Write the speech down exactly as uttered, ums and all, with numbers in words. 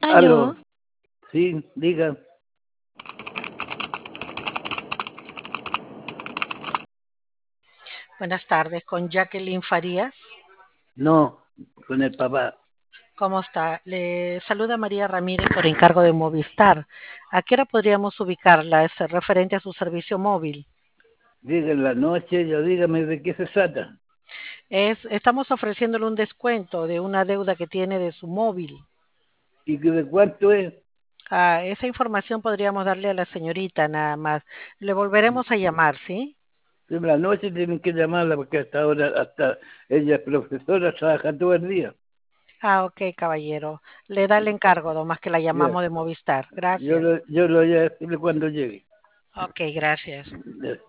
Aló, Aló, sí, diga. buenas tardes, con Jacqueline Farías. No, con el papá. ¿Cómo está? Le saluda María Ramírez por encargo de Movistar. ¿A qué hora podríamos ubicarla? Es referente a su servicio móvil. Diga en la noche, yo dígame de qué se trata. Es, estamos ofreciéndole un descuento de una deuda que tiene de su móvil. ¿Y que de cuánto es? Ah, esa información podríamos darle a la señorita nada más. Le volveremos a llamar, ¿sí? En la noche tienen que llamarla porque hasta ahora, hasta ella es profesora, trabaja todo el día. Ah, ok, caballero. Le da el encargo, nomás que la Ya, llamamos de Movistar. Yo Gracias. lo, yo lo voy a decirle cuando llegue. Ok, gracias. Ya.